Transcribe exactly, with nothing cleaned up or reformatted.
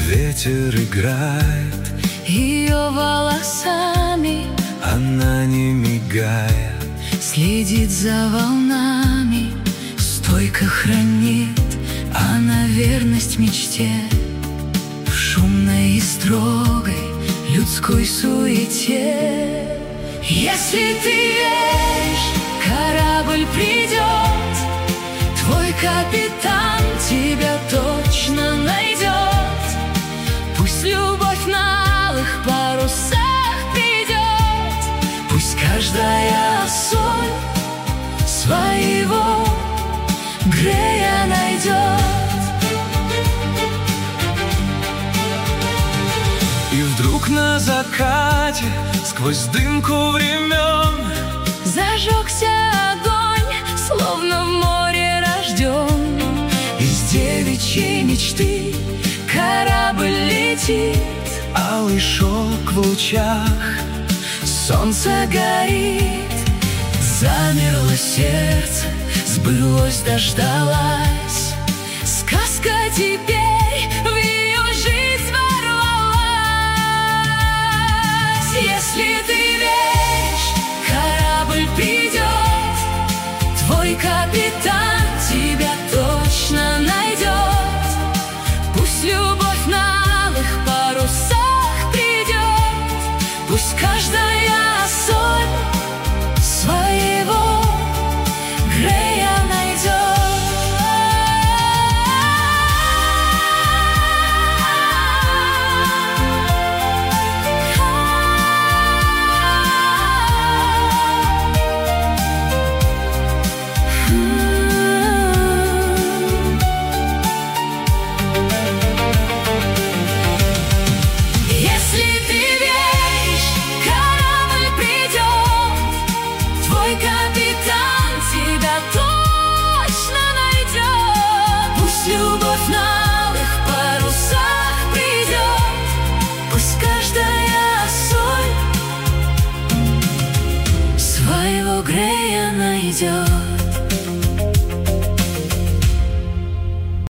Ветер играет ее волосами, она не мигая следит за волнами, стойко хранит она верность мечте. В шумной и строгой людской суете, если ты веришь, корабль придет, твой капитан тебя точно найдет. Пусть любовь на алых парусах придет, пусть каждая соль своего Грея найдет. И вдруг на закате, сквозь дымку времен, зажегся огонь, словно в море рожден. Из девичьей мечты корабль летит, алый шелк в лучах, солнце горит. Замерло сердце, сбылось, дождалась. Сказка теперь